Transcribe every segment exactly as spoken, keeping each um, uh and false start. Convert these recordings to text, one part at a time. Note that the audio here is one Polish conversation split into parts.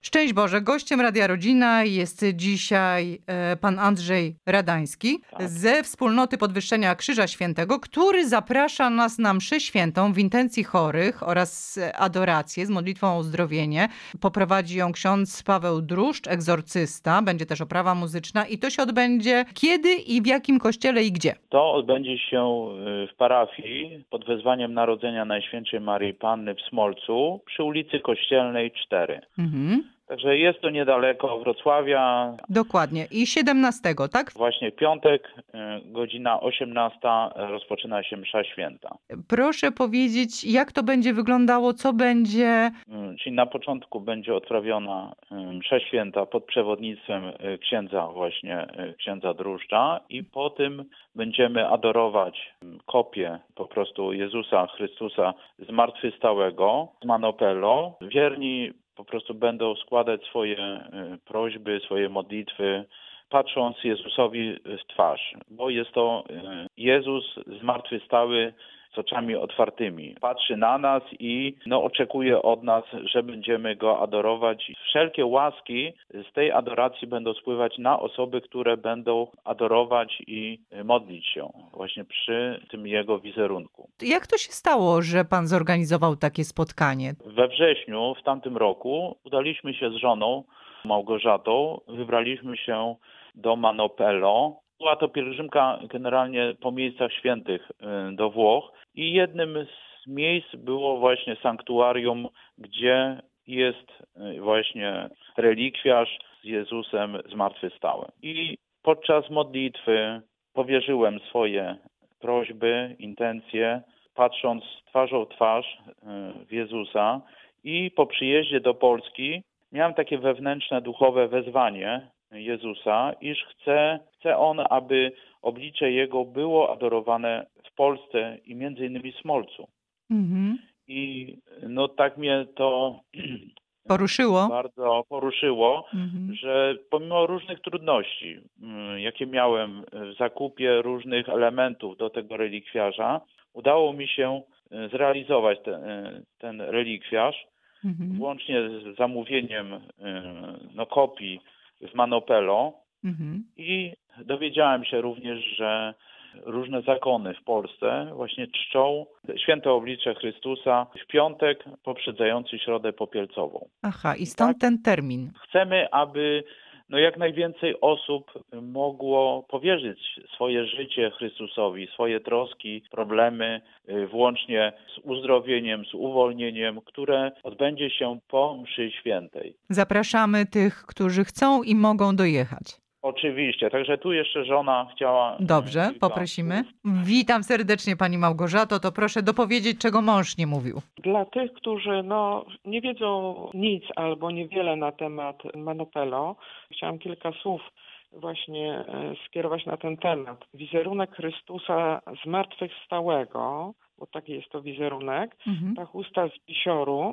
Szczęść Boże, gościem Radia Rodzina jest dzisiaj e, pan Andrzej Radański Tak. ze Wspólnoty Podwyższenia Krzyża Świętego, który zaprasza nas na mszę świętą w intencji chorych oraz adorację z modlitwą o uzdrowienie. Poprowadzi ją ksiądz Paweł Druszcz, egzorcysta, będzie też oprawa muzyczna i to się odbędzie kiedy i w jakim kościele i gdzie? To odbędzie się w parafii pod wezwaniem Narodzenia Najświętszej Maryi Panny w Smolcu przy ulicy Kościelnej cztery. Mhm. Także jest to niedaleko Wrocławia. Dokładnie. I siedemnastego, tak? Właśnie w piątek, godzina osiemnasta, rozpoczyna się msza święta. Proszę powiedzieć, jak to będzie wyglądało, co będzie... Czyli na początku będzie odprawiona msza święta pod przewodnictwem księdza właśnie, księdza Druszcza i po tym będziemy adorować kopię po prostu Jezusa Chrystusa zmartwychwstałego z Manopello. Wierni po prostu będą składać swoje prośby, swoje modlitwy, patrząc Jezusowi w twarz, bo jest to Jezus zmartwychwstały z oczami otwartymi. Patrzy na nas i no, oczekuje od nas, że będziemy Go adorować. Wszelkie łaski z tej adoracji będą spływać na osoby, które będą adorować i modlić się właśnie przy tym Jego wizerunku. Jak to się stało, że pan zorganizował takie spotkanie? We wrześniu w tamtym roku udaliśmy się z żoną Małgorzatą, wybraliśmy się do Manopello. Była to pielgrzymka generalnie po miejscach świętych do Włoch i jednym z miejsc było właśnie sanktuarium, gdzie jest właśnie relikwiarz z Jezusem zmartwychwstałym. I podczas modlitwy powierzyłem swoje prośby, intencje, patrząc twarzą w twarz w Jezusa i po przyjeździe do Polski miałem takie wewnętrzne, duchowe wezwanie Jezusa, iż chce, chce On, aby oblicze Jego było adorowane w Polsce i między innymi w Smolcu. Mhm. I no tak mnie to Poruszyło? bardzo poruszyło, Mhm. że pomimo różnych trudności, jakie miałem w zakupie różnych elementów do tego relikwiarza, udało mi się zrealizować ten, ten relikwiarz, Mhm. włącznie z zamówieniem no, kopii w Manopello. Mhm. I dowiedziałem się również, że różne zakony w Polsce właśnie czczą święte oblicze Chrystusa w piątek poprzedzający środę popielcową. Aha, i stąd tak? ten termin. Chcemy, aby no jak najwięcej osób mogło powierzyć swoje życie Chrystusowi, swoje troski, problemy, włącznie z uzdrowieniem, z uwolnieniem, które odbędzie się po mszy świętej. Zapraszamy tych, którzy chcą i mogą dojechać. Oczywiście, także tu jeszcze żona chciała... Dobrze, kilka poprosimy. słów. Witam serdecznie pani Małgorzato, to proszę dopowiedzieć, czego mąż nie mówił. Dla tych, którzy no, nie wiedzą nic albo niewiele na temat Manopello, chciałam kilka słów właśnie e, skierować na ten temat. Wizerunek Chrystusa zmartwychwstałego, bo taki jest to wizerunek, Mhm. ta chusta z bisioru,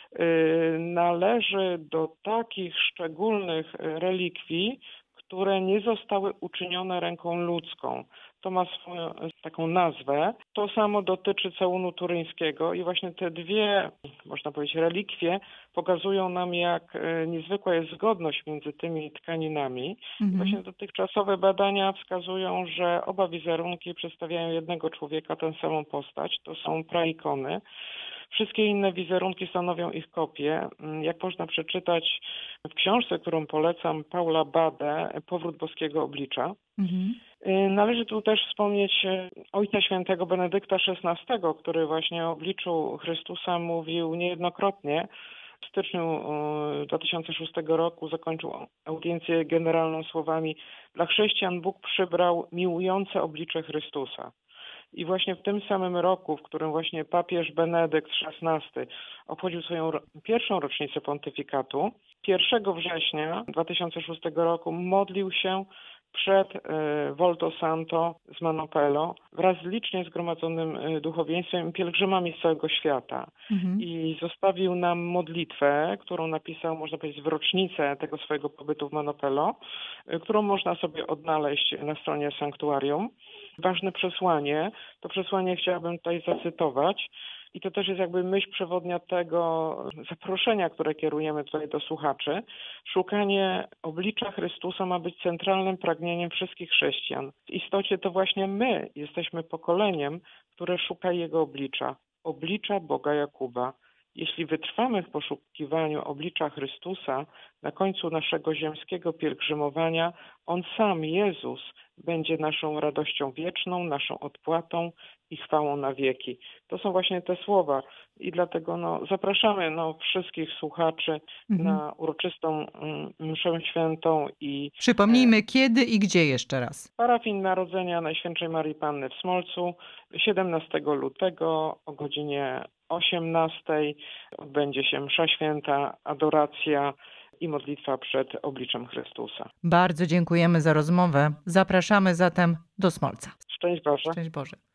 y, należy do takich szczególnych relikwii, które nie zostały uczynione ręką ludzką. To ma swoją taką nazwę. To samo dotyczy całunu turyńskiego i właśnie te dwie, można powiedzieć, relikwie pokazują nam, jak niezwykła jest zgodność między tymi tkaninami. Mhm. I właśnie dotychczasowe badania wskazują, że oba wizerunki przedstawiają jednego człowieka, tę samą postać. To są praikony. Wszystkie inne wizerunki stanowią ich kopie. Jak można przeczytać w książce, którą polecam, Paula Bade, Powrót boskiego oblicza. Mhm. Należy tu też wspomnieć Ojca Świętego Benedykta szesnastego, który właśnie o obliczu Chrystusa mówił niejednokrotnie. W styczniu dwa tysiące szóstego roku zakończył audiencję generalną słowami: dla chrześcijan Bóg przybrał miłujące oblicze Chrystusa. I właśnie w tym samym roku, w którym właśnie papież Benedykt szesnasty obchodził swoją pierwszą rocznicę pontyfikatu, pierwszego września dwa tysiące szóstego roku modlił się przed y, Volto Santo z Manopello wraz z licznie zgromadzonym y, duchowieństwem i pielgrzymami z całego świata. Mhm. I zostawił nam modlitwę, którą napisał, można powiedzieć, w rocznicę tego swojego pobytu w Manopello, y, którą można sobie odnaleźć na stronie sanktuarium. Ważne przesłanie, to przesłanie chciałabym tutaj zacytować. I to też jest jakby myśl przewodnia tego zaproszenia, które kierujemy tutaj do słuchaczy. Szukanie oblicza Chrystusa ma być centralnym pragnieniem wszystkich chrześcijan. W istocie to właśnie my jesteśmy pokoleniem, które szuka Jego oblicza, oblicza Boga Jakuba. Jeśli wytrwamy w poszukiwaniu oblicza Chrystusa, na końcu naszego ziemskiego pielgrzymowania On sam, Jezus, będzie naszą radością wieczną, naszą odpłatą i chwałą na wieki. To są właśnie te słowa i dlatego no, zapraszamy no, wszystkich słuchaczy Mhm. na uroczystą mm, mszę świętą i Przypomnijmy, kiedy i gdzie jeszcze raz. parafii Narodzenia Najświętszej Marii Panny w Smolcu siedemnastego lutego o godzinie osiemnastej odbędzie się msza święta, adoracja i modlitwa przed obliczem Chrystusa. Bardzo dziękujemy za rozmowę. Zapraszamy zatem do Smolca. Szczęść Boże. Szczęść Boże.